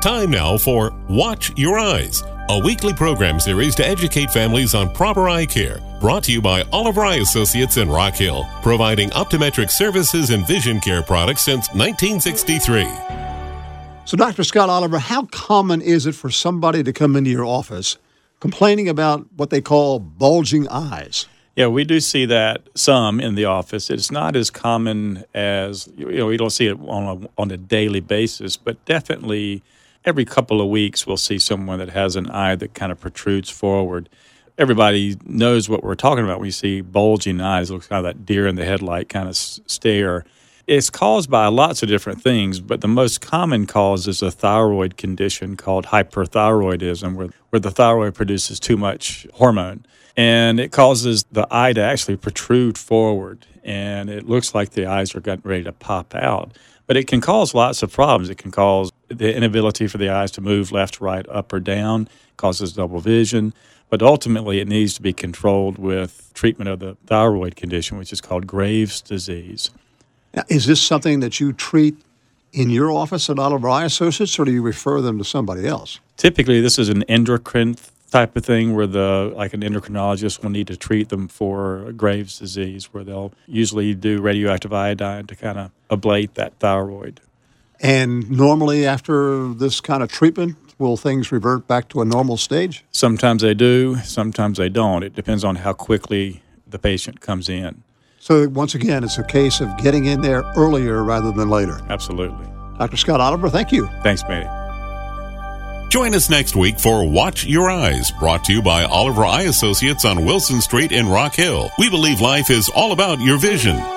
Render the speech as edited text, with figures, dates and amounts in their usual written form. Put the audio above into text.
Time now for Watch Your Eyes, a weekly program series to educate families on proper eye care, brought to you by Oliver Eye Associates in Rock Hill, providing optometric services and vision care products since 1963. So, Dr. Scott Oliver, how common is it for somebody to come into your office complaining about what they call bulging eyes? Yeah, we do see that some in the office. It's not as common as, we don't see it on a daily basis, but definitely every couple of weeks we'll see someone that has an eye that kind of protrudes forward. Everybody knows what we're talking about when you see bulging eyes. It looks kind of that deer in the headlight kind of stare. It's caused by lots of different things, but the most common cause is a thyroid condition called hyperthyroidism, where the thyroid produces too much hormone. And it causes the eye to actually protrude forward, and it looks like the eyes are getting ready to pop out. But it can cause lots of problems. It can cause the inability for the eyes to move left, right, up, or down. It causes double vision. But ultimately, it needs to be controlled with treatment of the thyroid condition, which is called Graves' disease. Now, is this something that you treat in your office at Oliver Eye Associates, or do you refer them to somebody else? Typically, this is an endocrine type of thing where an endocrinologist will need to treat them for Graves' disease, where they'll usually do radioactive iodine to kind of ablate that thyroid. And normally after this kind of treatment, will things revert back to a normal stage? Sometimes they do, sometimes they don't. It depends on how quickly the patient comes in. So once again, it's a case of getting in there earlier rather than later. Absolutely. Dr. Scott Oliver, thank you. Thanks, Matty. Join us next week for Watch Your Eyes, brought to you by Oliver Eye Associates on Wilson Street in Rock Hill. We believe life is all about your vision.